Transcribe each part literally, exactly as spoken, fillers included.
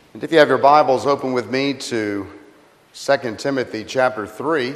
And if you have your Bibles, open with me to Second Timothy chapter three.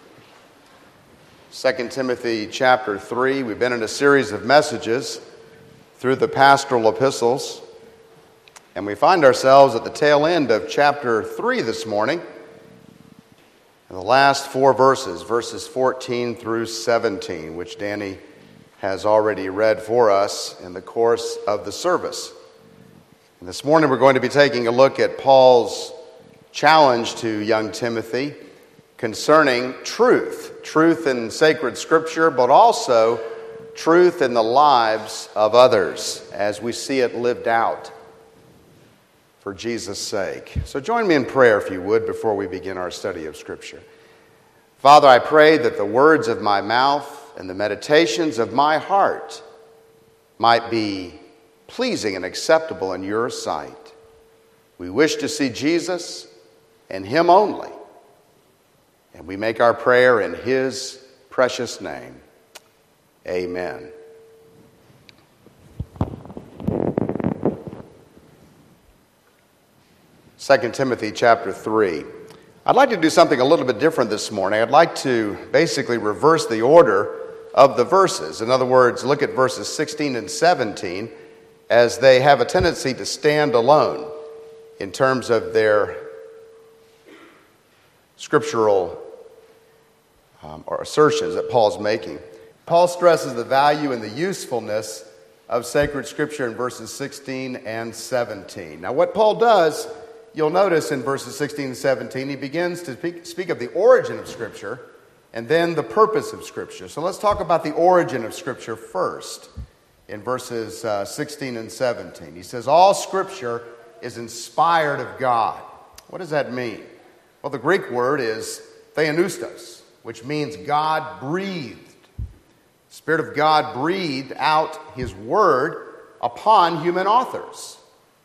Second Timothy chapter three. We've been in a series of messages through the pastoral epistles, and we find ourselves at the tail end of chapter three this morning. And the last four verses, verses fourteen through seventeen, which Danny has already read for us in the course of the service. And this morning we're going to be taking a look at Paul's challenge to young Timothy concerning truth, truth in sacred scripture, but also truth in the lives of others as we see it lived out for Jesus' sake. So join me in prayer, if you would, before we begin our study of scripture. Father, I pray that the words of my mouth and the meditations of my heart might be pleasing and acceptable in your sight. We wish to see Jesus and him only. And we make our prayer in his precious name. Amen. Second Timothy chapter three. I'd like to do something a little bit different this morning. I'd like to basically reverse the order of the verses. In other words, look at verses sixteen and seventeen as they have a tendency to stand alone in terms of their scriptural um, or assertions that Paul's making. Paul stresses the value and the usefulness of sacred scripture in verses sixteen and seventeen. Now what Paul does, you'll notice in verses sixteen and seventeen, he begins to speak, speak of the origin of scripture and then the purpose of scripture. So let's talk about the origin of scripture first. In verses uh, sixteen and seventeen, he says, all scripture is inspired of God. What does that mean? Well, the Greek word is theopneustos, which means God breathed. The Spirit of God breathed out his word upon human authors.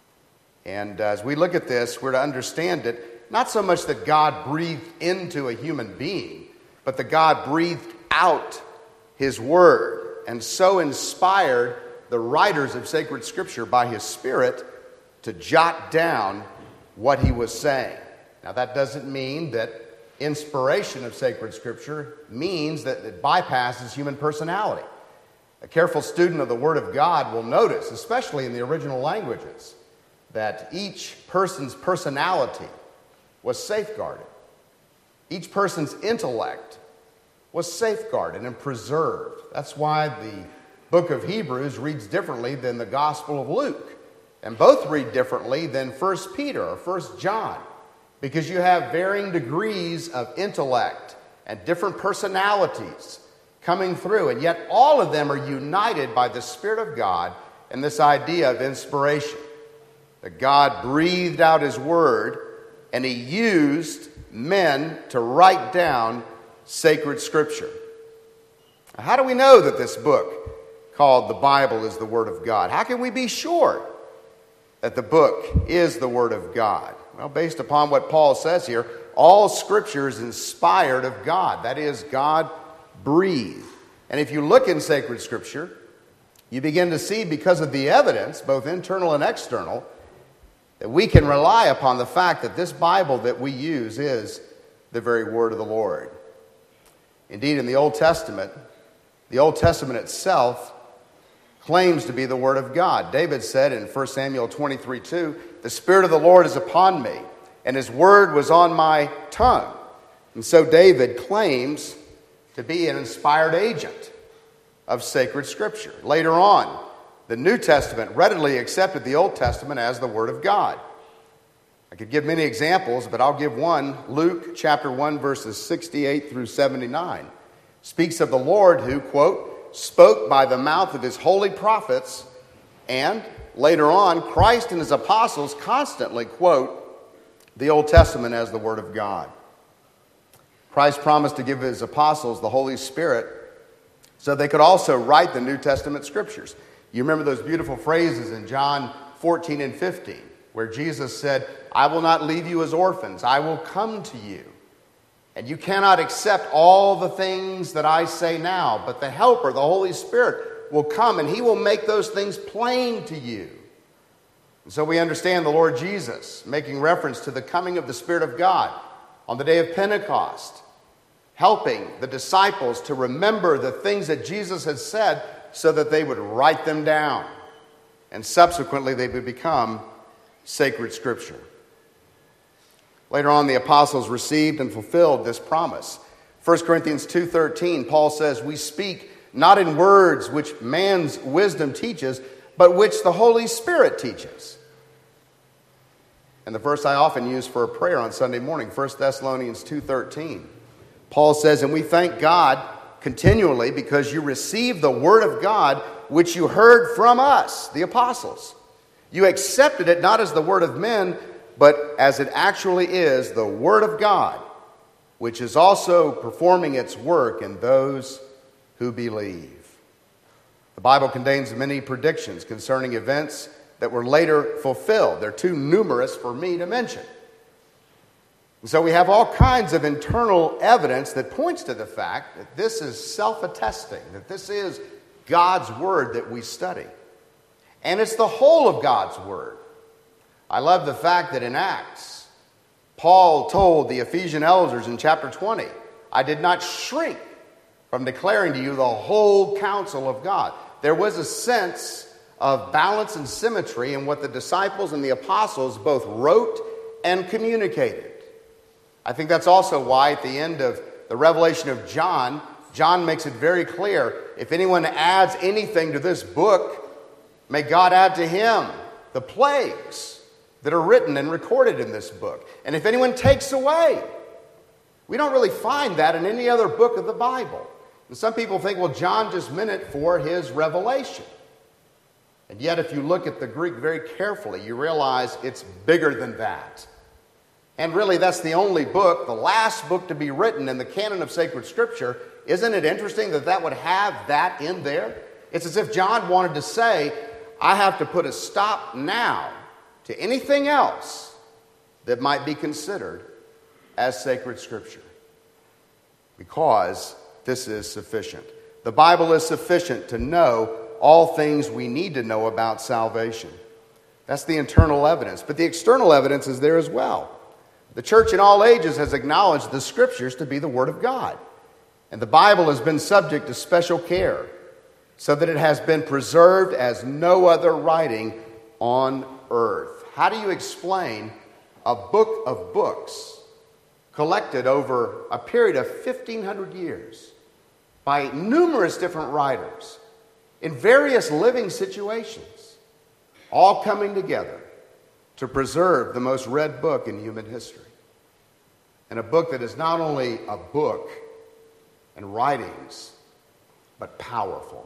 And as we look at this, we're to understand it, not so much that God breathed into a human being, but that God breathed out his word, and so inspired the writers of sacred scripture by his Spirit to jot down what he was saying. Now that doesn't mean that inspiration of sacred scripture means that it bypasses human personality. A careful student of the Word of God will notice, especially in the original languages, that each person's personality was safeguarded. Each person's intellect was safeguarded and preserved. That's why the book of Hebrews reads differently than the Gospel of Luke. And both read differently than First Peter or First John, because you have varying degrees of intellect and different personalities coming through. And yet all of them are united by the Spirit of God and this idea of inspiration. That God breathed out his word and he used men to write down sacred scripture. How do we know that this book called the Bible is the Word of God? How can we be sure that the book is the Word of God? Well, based upon what Paul says here, all Scripture is inspired of God. That is, God breathed. And if you look in sacred Scripture, you begin to see, because of the evidence, both internal and external, that we can rely upon the fact that this Bible that we use is the very Word of the Lord. Indeed, in the Old Testament, the Old Testament itself claims to be the Word of God. David said in First Samuel twenty-three two, the Spirit of the Lord is upon me, and his word was on my tongue. And so David claims to be an inspired agent of sacred scripture. Later on, the New Testament readily accepted the Old Testament as the Word of God. I could give many examples, but I'll give one. Luke chapter one, verses sixty-eight through seventy-nine speaks of the Lord who, quote, spoke by the mouth of his holy prophets, and later on, Christ and his apostles constantly quote the Old Testament as the Word of God. Christ promised to give his apostles the Holy Spirit so they could also write the New Testament scriptures. You remember those beautiful phrases in John fourteen and fifteen, where Jesus said, I will not leave you as orphans, I will come to you. And you cannot accept all the things that I say now, but the Helper, the Holy Spirit, will come and he will make those things plain to you. And so we understand the Lord Jesus making reference to the coming of the Spirit of God on the day of Pentecost, helping the disciples to remember the things that Jesus had said so that they would write them down, and subsequently they would become sacred Scripture. Later on, the apostles received and fulfilled this promise. First Corinthians two thirteen, Paul says, "We speak not in words which man's wisdom teaches, but which the Holy Spirit teaches." And the verse I often use for a prayer on Sunday morning, First Thessalonians two thirteen. Paul says, "And we thank God continually because you received the word of God which you heard from us," the apostles. "You accepted it not as the word of men, but as it actually is, the word of God, which is also performing its work in those who believe." The Bible contains many predictions concerning events that were later fulfilled. They're too numerous for me to mention. And so we have all kinds of internal evidence that points to the fact that this is self-attesting, that this is God's word that we study. And it's the whole of God's word. I love the fact that in Acts, Paul told the Ephesian elders in chapter twenty, "I did not shrink from declaring to you the whole counsel of God." There was a sense of balance and symmetry in what the disciples and the apostles both wrote and communicated. I think that's also why at the end of the revelation of John, John makes it very clear, if anyone adds anything to this book, may God add to him the plagues that are written and recorded in this book. And if anyone takes away, we don't really find that in any other book of the Bible. And some people think, well, John just meant it for his revelation. And yet, if you look at the Greek very carefully, you realize it's bigger than that. And really, that's the only book, the last book to be written in the canon of sacred Scripture. Isn't it interesting that that would have that in there? It's as if John wanted to say, I have to put a stop now to anything else that might be considered as sacred Scripture, because this is sufficient. The Bible is sufficient to know all things we need to know about salvation. That's the internal evidence. But the external evidence is there as well. The church in all ages has acknowledged the Scriptures to be the Word of God. And the Bible has been subject to special care so that it has been preserved as no other writing on earth. How do you explain a book of books collected over a period of fifteen hundred years by numerous different writers in various living situations, all coming together to preserve the most read book in human history? And a book that is not only a book and writings, but powerful.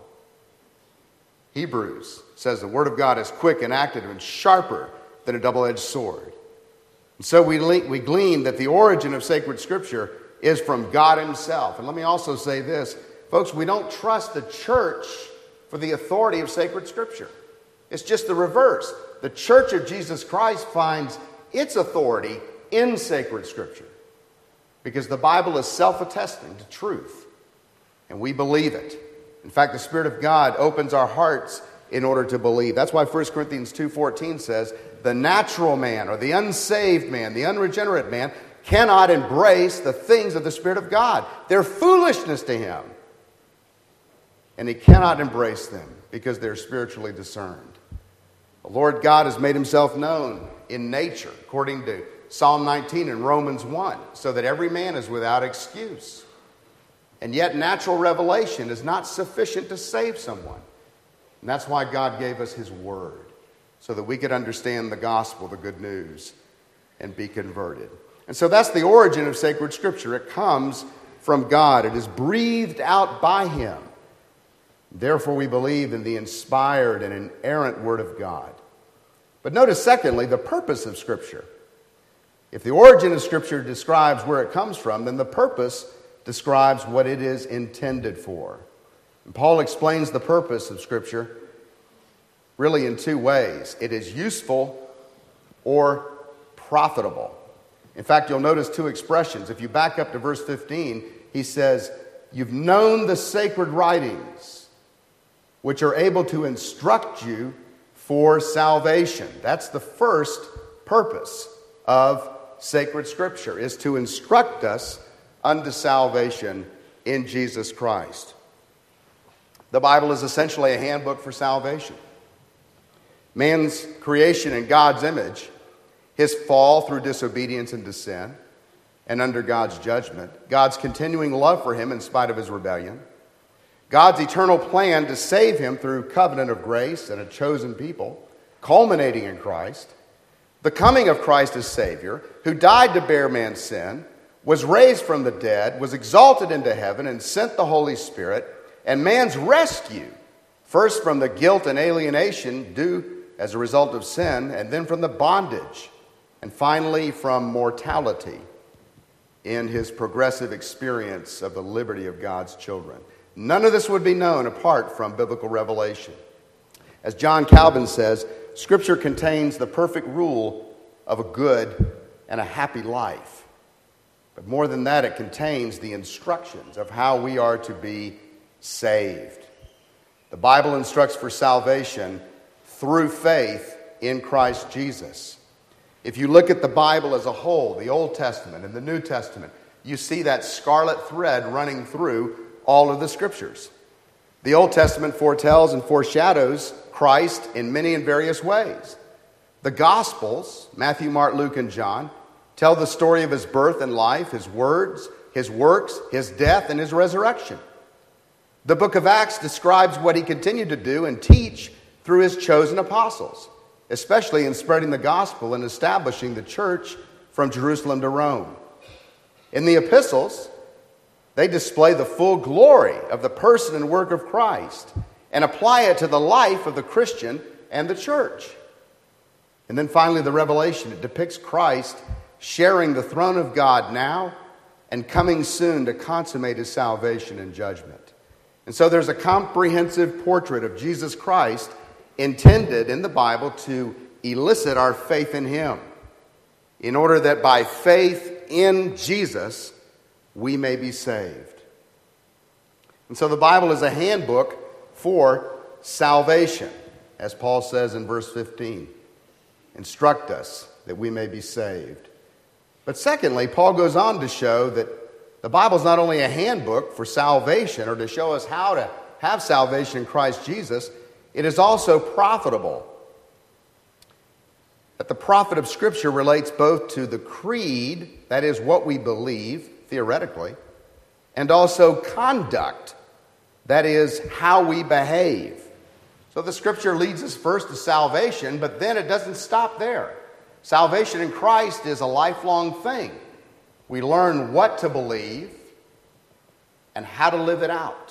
Hebrews says the Word of God is quick and active and sharper than a double-edged sword. And so we, le- we glean that the origin of sacred Scripture is from God Himself. And let me also say this, folks, we don't trust the church for the authority of sacred Scripture. It's just the reverse. The Church of Jesus Christ finds its authority in sacred Scripture, because the Bible is self-attesting to truth, and we believe it. In fact, the Spirit of God opens our hearts in order to believe. That's why First Corinthians two fourteen says, the natural man, or the unsaved man, the unregenerate man, cannot embrace the things of the Spirit of God. They're foolishness to him. And he cannot embrace them because they're spiritually discerned. The Lord God has made Himself known in nature, according to Psalm nineteen and Romans one, so that every man is without excuse. And yet natural revelation is not sufficient to save someone. And that's why God gave us His Word, so that we could understand the gospel, the good news, and be converted. And so that's the origin of sacred Scripture. It comes from God. It is breathed out by Him. Therefore, we believe in the inspired and inerrant Word of God. But notice, secondly, the purpose of Scripture. If the origin of Scripture describes where it comes from, then the purpose describes what it is intended for. And Paul explains the purpose of Scripture really in two ways. It is useful or profitable. In fact, you'll notice two expressions. If you back up to verse fifteen, he says, "You've known the sacred writings, which are able to instruct you for salvation. That's the first purpose of sacred Scripture, is to instruct us unto salvation in Jesus Christ. The Bible is essentially a handbook for salvation. Man's creation in God's image, his fall through disobedience into sin, and under God's judgment, God's continuing love for him in spite of his rebellion, God's eternal plan to save him through covenant of grace and a chosen people, culminating in Christ, the coming of Christ as Savior, who died to bear man's sin, was raised from the dead, was exalted into heaven, and sent the Holy Spirit, and man's rescue, first from the guilt and alienation due as a result of sin, and then from the bondage, and finally from mortality in his progressive experience of the liberty of God's children. None of this would be known apart from biblical revelation. As John Calvin says, Scripture contains the perfect rule of a good and a happy life. But more than that, it contains the instructions of how we are to be saved. The Bible instructs for salvation through faith in Christ Jesus. If you look at the Bible as a whole, the Old Testament and the New Testament, you see that scarlet thread running through all of the Scriptures. The Old Testament foretells and foreshadows Christ in many and various ways. The Gospels, Matthew, Mark, Luke, and John, tell the story of his birth and life, his words, his works, his death, and his resurrection. The book of Acts describes what he continued to do and teach through his chosen apostles, especially in spreading the gospel and establishing the church from Jerusalem to Rome. In the epistles, they display the full glory of the person and work of Christ and apply it to the life of the Christian and the church. And then finally, the Revelation. It depicts Christ sharing the throne of God now and coming soon to consummate his salvation and judgment. And so there's a comprehensive portrait of Jesus Christ intended in the Bible to elicit our faith in him, in order that by faith in Jesus, we may be saved. And so the Bible is a handbook for salvation, as Paul says in verse fifteen. Instruct us that we may be saved. But secondly, Paul goes on to show that the Bible is not only a handbook for salvation or to show us how to have salvation in Christ Jesus, it is also profitable. That the profit of Scripture relates both to the creed, that is what we believe, theoretically, and also conduct, that is how we behave. So the Scripture leads us first to salvation, but then it doesn't stop there. Salvation in Christ is a lifelong thing. We learn what to believe and how to live it out.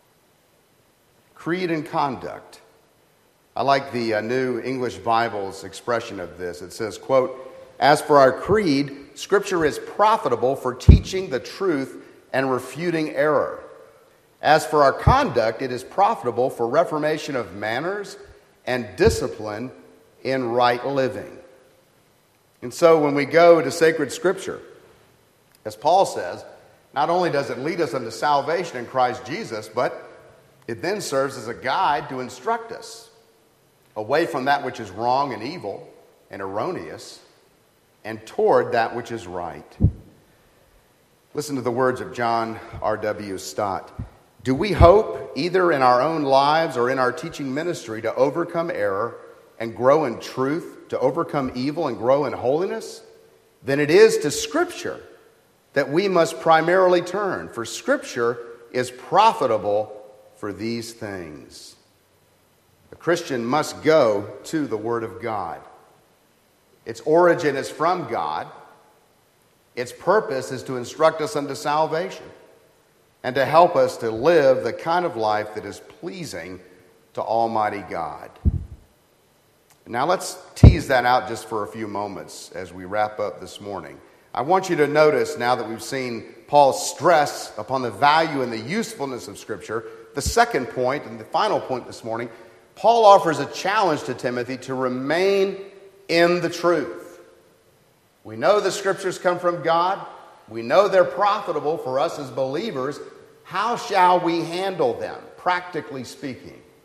Creed and conduct. I like the uh, New English Bible's expression of this. It says, quote, "As for our creed, Scripture is profitable for teaching the truth and refuting error. As for our conduct, it is profitable for reformation of manners and discipline in right living." And so when we go to sacred Scripture, as Paul says, not only does it lead us unto salvation in Christ Jesus, but it then serves as a guide to instruct us away from that which is wrong and evil and erroneous and toward that which is right. Listen to the words of John R W Stott. "Do we hope, either in our own lives or in our teaching ministry, to overcome error and grow in truth, to overcome evil and grow in holiness? Then it is to Scripture that we must primarily turn, for Scripture is profitable for these things." The Christian must go to the Word of God. Its origin is from God. Its purpose is to instruct us unto salvation and to help us to live the kind of life that is pleasing to Almighty God. Now let's tease that out just for a few moments as we wrap up this morning. I want you to notice, now that we've seen Paul's stress upon the value and the usefulness of Scripture, the second point and the final point this morning, Paul offers a challenge to Timothy to remain in the truth. We know the Scriptures come from God. We know they're profitable for us as believers. How shall we handle them, practically speaking?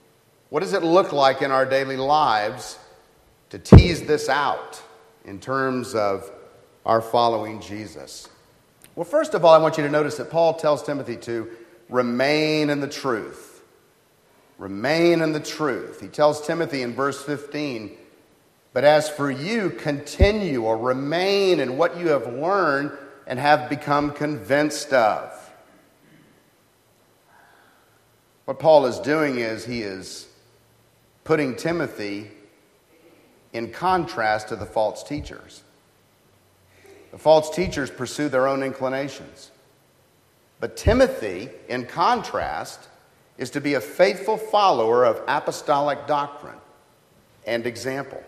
What does it look like in our daily lives to tease this out in terms of our following Jesus? Well, first of all, I want you to notice that Paul tells Timothy to remain in the truth. Remain in the truth. He tells Timothy in verse fifteen, but as for you, continue or remain in what you have learned and have become convinced of. What Paul is doing is he is putting Timothy in contrast to the false teachers. The false teachers pursue their own inclinations. But Timothy, in contrast, is to be a faithful follower of apostolic doctrine and example.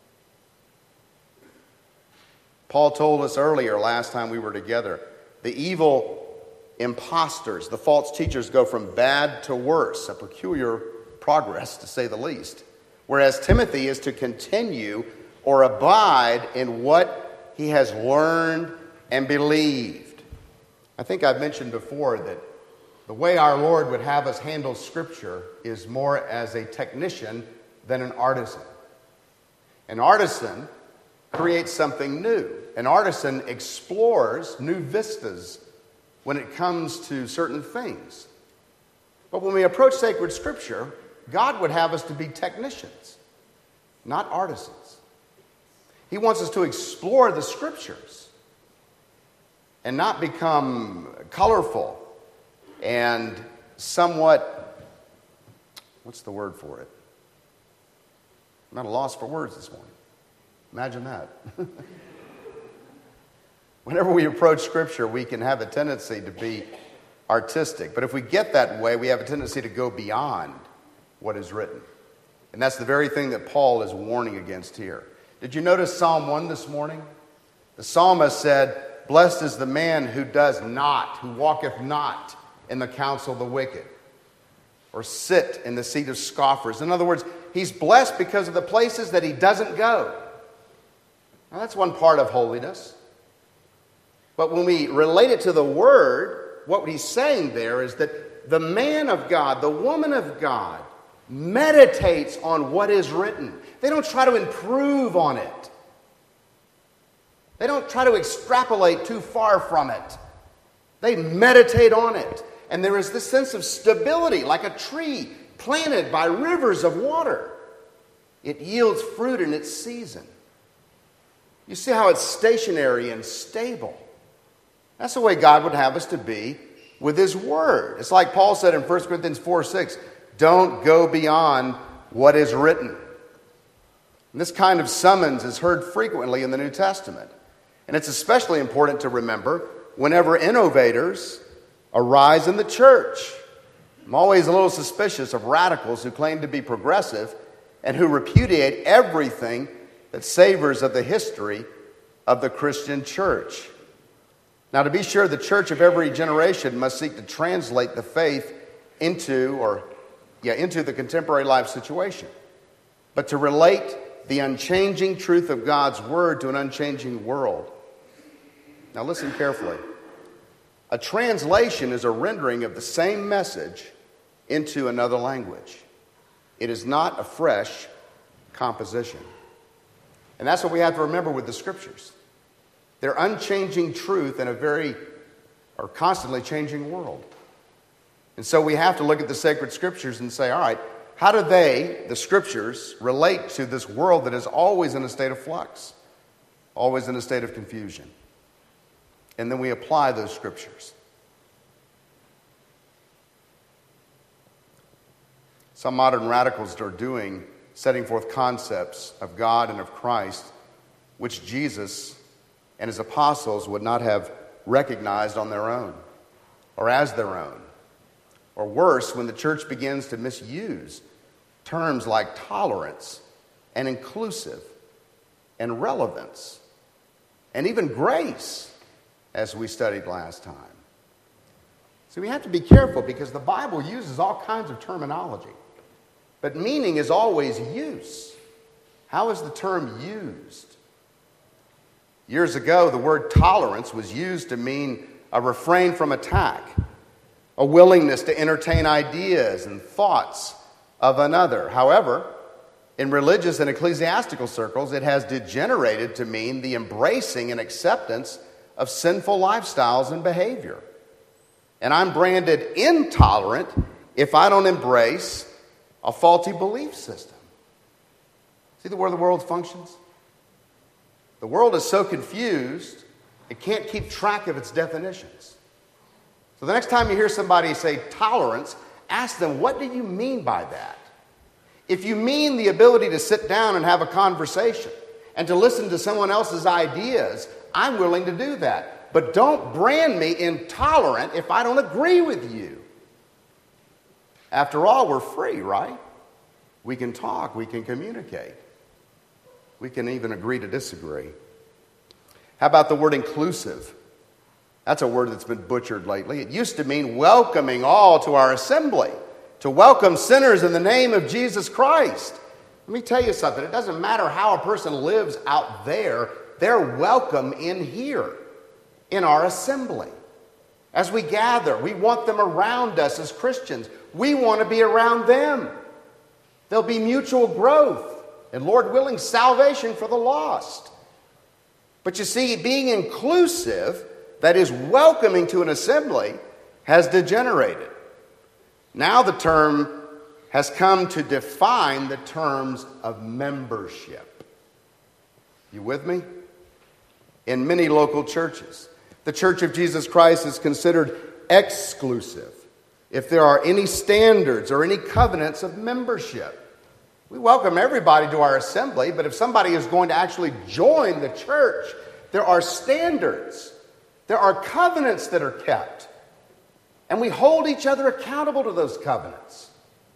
Paul told us earlier, last time we were together, the evil imposters, the false teachers, go from bad to worse, a peculiar progress to say the least. Whereas Timothy is to continue or abide in what he has learned and believed. I think I've mentioned before that the way our Lord would have us handle Scripture is more as a technician than an artisan. An artisan creates something new. An artisan explores new vistas when it comes to certain things. But when we approach sacred Scripture, God would have us to be technicians, not artisans. He wants us to explore the Scriptures and not become colorful and somewhat, what's the word for it? I'm at a loss for words this morning. Imagine that. Whenever we approach Scripture, we can have a tendency to be artistic. But if we get that way, we have a tendency to go beyond what is written. And that's the very thing that Paul is warning against here. Did you notice Psalm one this morning? The psalmist said, "Blessed is the man who does not, who walketh not in the counsel of the wicked, or sit in the seat of scoffers." In other words, he's blessed because of the places that he doesn't go. Now, that's one part of holiness. But when we relate it to the Word, what he's saying there is that the man of God, the woman of God, meditates on what is written. They don't try to improve on it. They don't try to extrapolate too far from it. They meditate on it. And there is this sense of stability, like a tree planted by rivers of water. It yields fruit in its season. You see how it's stationary and stable. That's the way God would have us to be with His Word. It's like Paul said in First Corinthians four six, don't go beyond what is written. And this kind of summons is heard frequently in the New Testament. And it's especially important to remember whenever innovators arise in the church. I'm always a little suspicious of radicals who claim to be progressive and who repudiate everything that savors of the history of the Christian church. Now, to be sure, the church of every generation must seek to translate the faith into, or yeah, into the contemporary life situation. But to relate the unchanging truth of God's Word to an unchanging world. Now, listen carefully. A translation is a rendering of the same message into another language. It is not a fresh composition. And that's what we have to remember with the Scriptures. They're unchanging truth in a very, or constantly changing world. And so we have to look at the sacred Scriptures and say, all right, how do they, the Scriptures, relate to this world that is always in a state of flux, always in a state of confusion? And then we apply those Scriptures. Some modern radicals are doing, setting forth concepts of God and of Christ, which Jesus and His apostles would not have recognized on their own, or as their own. Or worse, when the church begins to misuse terms like tolerance and inclusive and relevance and even grace, as we studied last time. So we have to be careful because the Bible uses all kinds of terminology. But meaning is always use. How is the term used? Years ago, the word tolerance was used to mean a refrain from attack, a willingness to entertain ideas and thoughts of another. However, in religious and ecclesiastical circles, it has degenerated to mean the embracing and acceptance of sinful lifestyles and behavior. And I'm branded intolerant if I don't embrace a faulty belief system. See the way the world functions? The world is so confused, it can't keep track of its definitions. So the next time you hear somebody say tolerance, ask them, what do you mean by that? If you mean the ability to sit down and have a conversation and to listen to someone else's ideas, I'm willing to do that. But don't brand me intolerant if I don't agree with you. After all, we're free, right? We can talk, we can communicate. We can even agree to disagree. How about the word inclusive? That's a word that's been butchered lately. It used to mean welcoming all to our assembly, to welcome sinners in the name of Jesus Christ. Let me tell you something. It doesn't matter how a person lives out there, they're welcome in here, in our assembly. As we gather, we want them around us as Christians. We want to be around them. There'll be mutual growth and, Lord willing, salvation for the lost. But you see, being inclusive, that is welcoming to an assembly, has degenerated. Now the term has come to define the terms of membership. You with me? In many local churches, the Church of Jesus Christ is considered exclusive if there are any standards or any covenants of membership. We welcome everybody to our assembly, but if somebody is going to actually join the church, there are standards. There are covenants that are kept. And we hold each other accountable to those covenants.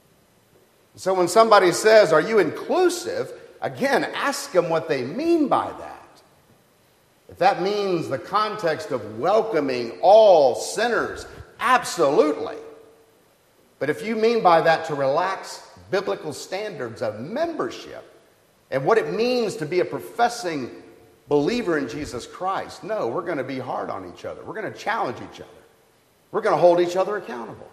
So when somebody says, are you inclusive? Again, ask them what they mean by that. If that means the context of welcoming all sinners, absolutely. But if you mean by that to relax biblical standards of membership and what it means to be a professing believer in Jesus Christ, no, we're going to be hard on each other. We're going to challenge each other. We're going to hold each other accountable.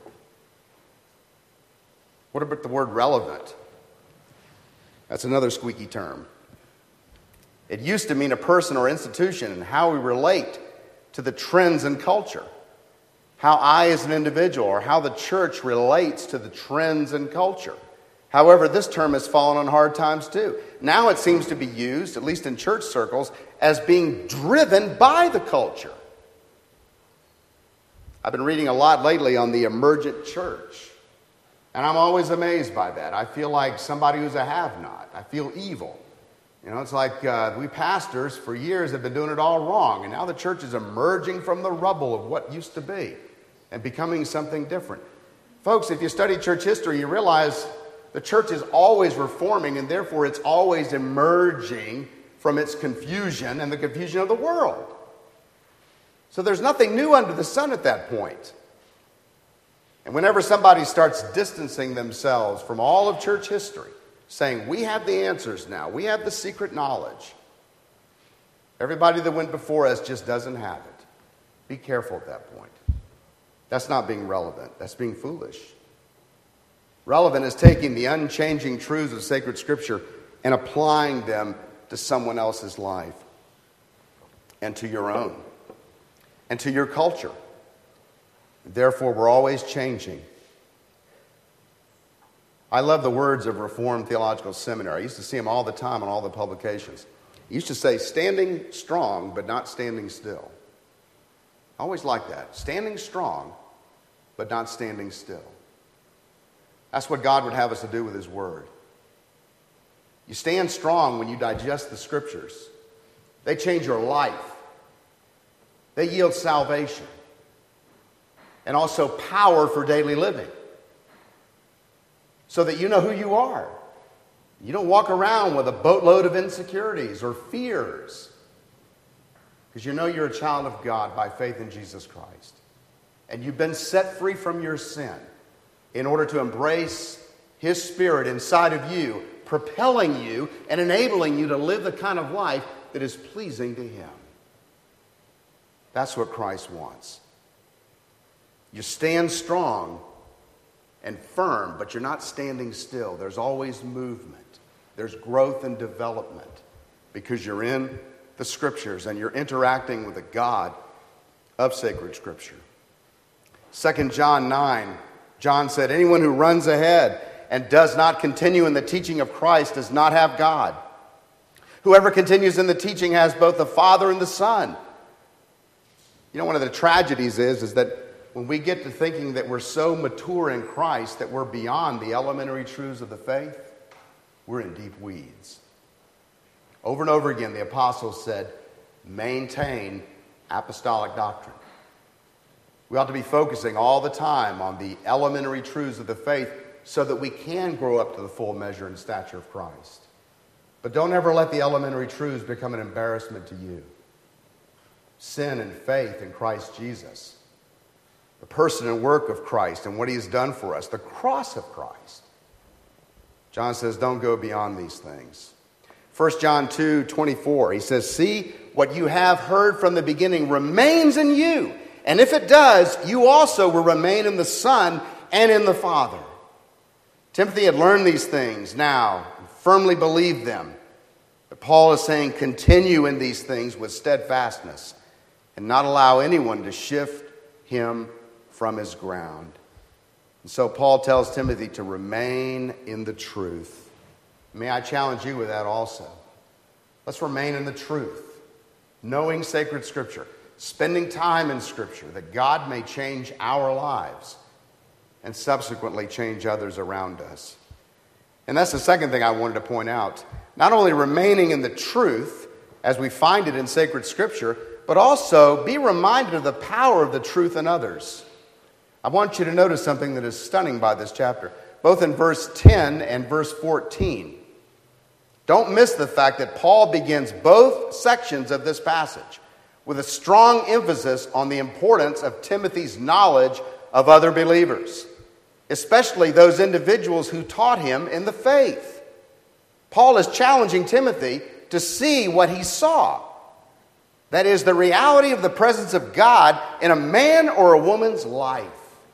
What about the word relevant? That's another squeaky term. It used to mean a person or institution and how we relate to the trends in culture. How I as an individual or how the church relates to the trends in culture. However, this term has fallen on hard times too. Now it seems to be used, at least in church circles, as being driven by the culture. I've been reading a lot lately on the emergent church. And I'm always amazed by that. I feel like somebody who's a have-not. I feel evil. You know, it's like uh, we pastors for years have been doing it all wrong. And now the church is emerging from the rubble of what used to be and becoming something different. Folks, if you study church history, you realize the church is always reforming, and therefore it's always emerging from its confusion and the confusion of the world. So there's nothing new under the sun at that point. And whenever somebody starts distancing themselves from all of church history, saying, we have the answers now, we have the secret knowledge, everybody that went before us just doesn't have it. Be careful at that point. That's not being relevant. That's being foolish. Relevant is taking the unchanging truths of sacred Scripture and applying them to someone else's life and to your own and to your culture. Therefore, we're always changing. I love the words of Reformed Theological Seminary. I used to see them all the time on all the publications. It used to say, standing strong, but not standing still. I always like that. Standing strong, but not standing still. That's what God would have us to do with His Word. You stand strong when you digest the Scriptures. They change your life. They yield salvation. And also power for daily living. So that you know who you are. You don't walk around with a boatload of insecurities or fears. Because you know you're a child of God by faith in Jesus Christ. And you've been set free from your sin in order to embrace His Spirit inside of you, propelling you and enabling you to live the kind of life that is pleasing to Him. That's what Christ wants. You stand strong and firm, but you're not standing still. There's always movement. There's growth and development because you're in the Scriptures and you're interacting with the God of sacred Scripture. Second John nine, John said, anyone who runs ahead and does not continue in the teaching of Christ does not have God. Whoever continues in the teaching has both the Father and the Son. You know, one of the tragedies is, is that when we get to thinking that we're so mature in Christ that we're beyond the elementary truths of the faith, we're in deep weeds. Over and over again, the apostles said, maintain apostolic doctrine. We ought to be focusing all the time on the elementary truths of the faith so that we can grow up to the full measure and stature of Christ. But don't ever let the elementary truths become an embarrassment to you. Sin and faith in Christ Jesus, the person and work of Christ and what he has done for us, the cross of Christ. John says, don't go beyond these things. First John two twenty-four, he says, see, what you have heard from the beginning remains in you. And if it does, you also will remain in the Son and in the Father. Timothy had learned these things now and firmly believed them. But Paul is saying, continue in these things with steadfastness and not allow anyone to shift him from his ground. And so Paul tells Timothy to remain in the truth. May I challenge you with that also. Let's remain in the truth, knowing sacred Scripture, spending time in Scripture that God may change our lives and subsequently change others around us. And that's the second thing I wanted to point out. Not only remaining in the truth as we find it in sacred Scripture, but also be reminded of the power of the truth in others. I want you to notice something that is stunning by this chapter, both in verse ten and verse fourteen. Don't miss the fact that Paul begins both sections of this passage with a strong emphasis on the importance of Timothy's knowledge of other believers, especially those individuals who taught him in the faith. Paul is challenging Timothy to see what he saw. That is, the reality of the presence of God in a man or a woman's life.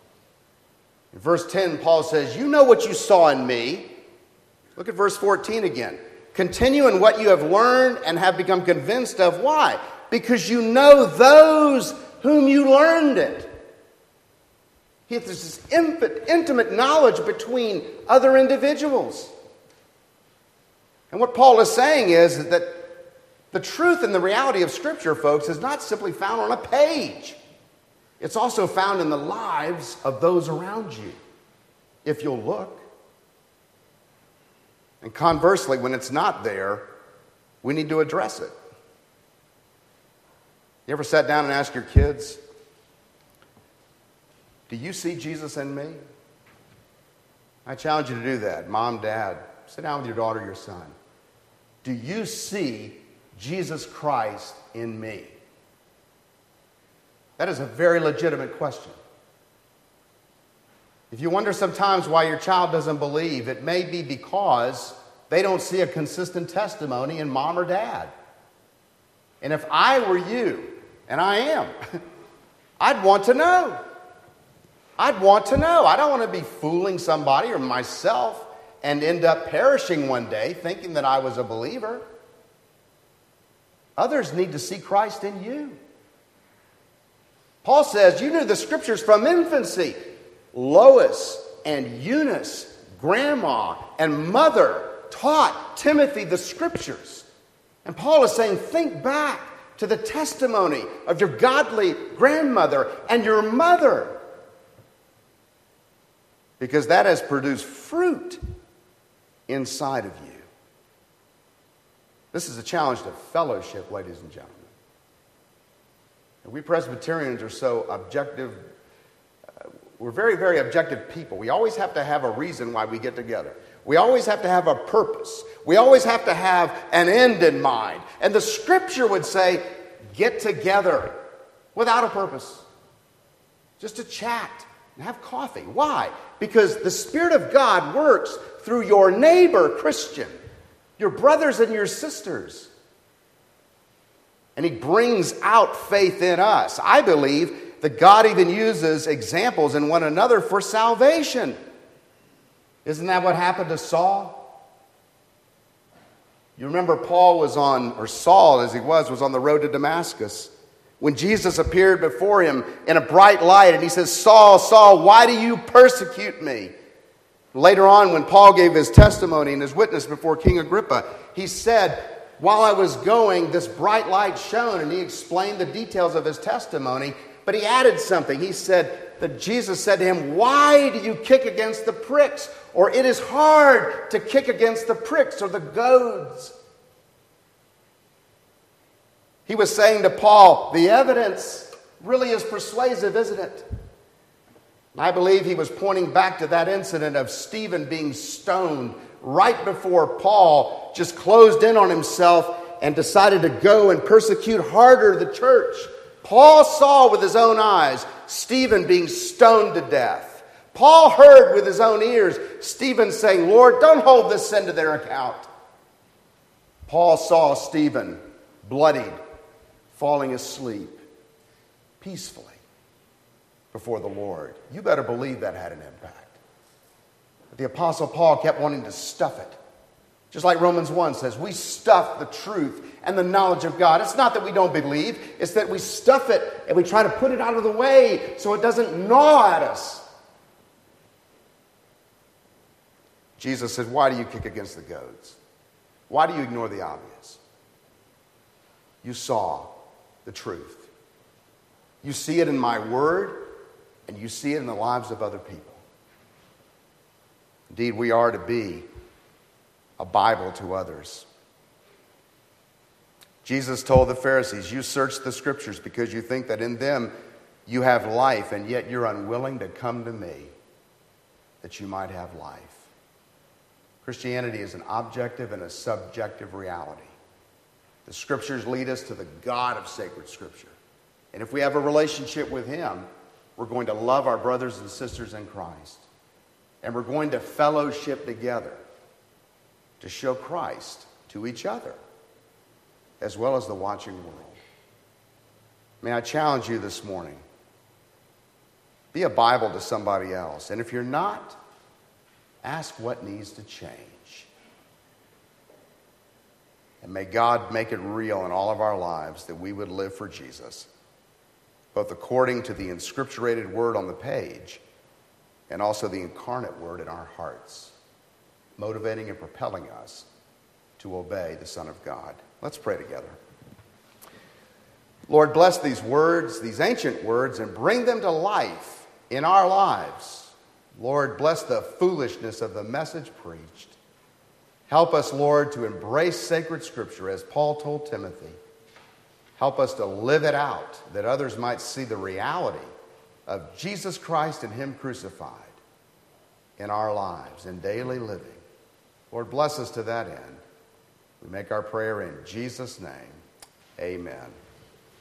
In verse ten, Paul says, you know what you saw in me. Look at verse fourteen again. Continue in what you have learned and have become convinced of. Why? Because you know those whom you learned it. There's this intimate knowledge between other individuals. And what Paul is saying is that the truth and the reality of Scripture, folks, is not simply found on a page. It's also found in the lives of those around you, if you'll look. And conversely, when it's not there, we need to address it. You ever sat down and asked your kids, do you see Jesus in me? I challenge you to do that. Mom, Dad, sit down with your daughter, your son. Do you see Jesus Christ in me? That is a very legitimate question. If you wonder sometimes why your child doesn't believe, it may be because they don't see a consistent testimony in mom or dad. And if I were you, and I am, I'd want to know. I'd want to know. I don't want to be fooling somebody or myself and end up perishing one day thinking that I was a believer. Others need to see Christ in you. Paul says, you knew the Scriptures from infancy. Lois and Eunice, grandma and mother, taught Timothy the Scriptures. And Paul is saying, think back to the testimony of your godly grandmother and your mother, because that has produced fruit inside of you. This is a challenge to fellowship, ladies and gentlemen. And we Presbyterians are so objective. Uh, we're very, very objective people. We always have to have a reason why we get together. We always have to have a purpose. We always have to have an end in mind. And the Scripture would say, get together without a purpose. Just to chat and have coffee. Why? Because the Spirit of God works through your neighbor, Christian, your brothers and your sisters. And He brings out faith in us. I believe that God even uses examples in one another for salvation. Isn't that what happened to Saul? You remember Paul was on, or Saul as he was, was on the road to Damascus when Jesus appeared before him in a bright light, and he says, Saul, Saul, why do you persecute me? Later on, when Paul gave his testimony and his witness before King Agrippa, he said, while I was going, this bright light shone, and he explained the details of his testimony, but he added something. He said that Jesus said to him, why do you kick against the pricks? Or it is hard to kick against the pricks or the goads. He was saying to Paul, the evidence really is persuasive, isn't it? I believe he was pointing back to that incident of Stephen being stoned right before Paul just closed in on himself and decided to go and persecute harder the church. Paul saw with his own eyes Stephen being stoned to death. Paul heard with his own ears Stephen saying, Lord, don't hold this sin to their account. Paul saw Stephen bloodied, falling asleep peacefully before the Lord. You better believe that had an impact. But the Apostle Paul kept wanting to stuff it. Just like Romans one says, we stuff the truth and the knowledge of God. It's not that we don't believe, it's that we stuff it and we try to put it out of the way so it doesn't gnaw at us. Jesus said, why do you kick against the goads? Why do you ignore the obvious? You saw the truth. You see it in my word, and you see it in the lives of other people. Indeed, we are to be a Bible to others. Jesus told the Pharisees, you search the scriptures because you think that in them you have life, and yet you're unwilling to come to me that you might have life. Christianity is an objective and a subjective reality. The scriptures lead us to the God of sacred scripture. And if we have a relationship with him, we're going to love our brothers and sisters in Christ. And we're going to fellowship together to show Christ to each other, as well as the watching world. May I challenge you this morning? Be a Bible to somebody else. And if you're not, ask what needs to change. And may God make it real in all of our lives that we would live for Jesus, both according to the inscripturated word on the page and also the incarnate word in our hearts, motivating and propelling us to obey the Son of God. Let's pray together. Lord, bless these words, these ancient words, and bring them to life in our lives. Lord, bless the foolishness of the message preached. Help us, Lord, to embrace sacred scripture as Paul told Timothy. Help us to live it out that others might see the reality of Jesus Christ and him crucified in our lives in daily living. Lord, bless us to that end. We make our prayer in Jesus' name. Amen.